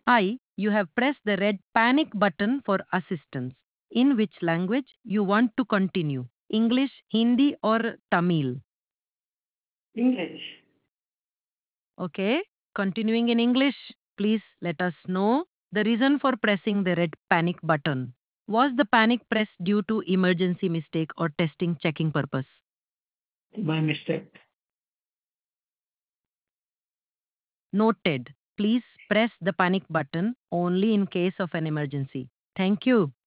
I, you have pressed the red panic button for assistance. In which language you want to continue? English, Hindi, or Tamil? English. Okay, continuing in English, please let us know the reason for pressing the red panic button. Was the panic press due to emergency mistake or testing checking purpose? By mistake. Noted. Please press the panic button only in case of an emergency. Thank you.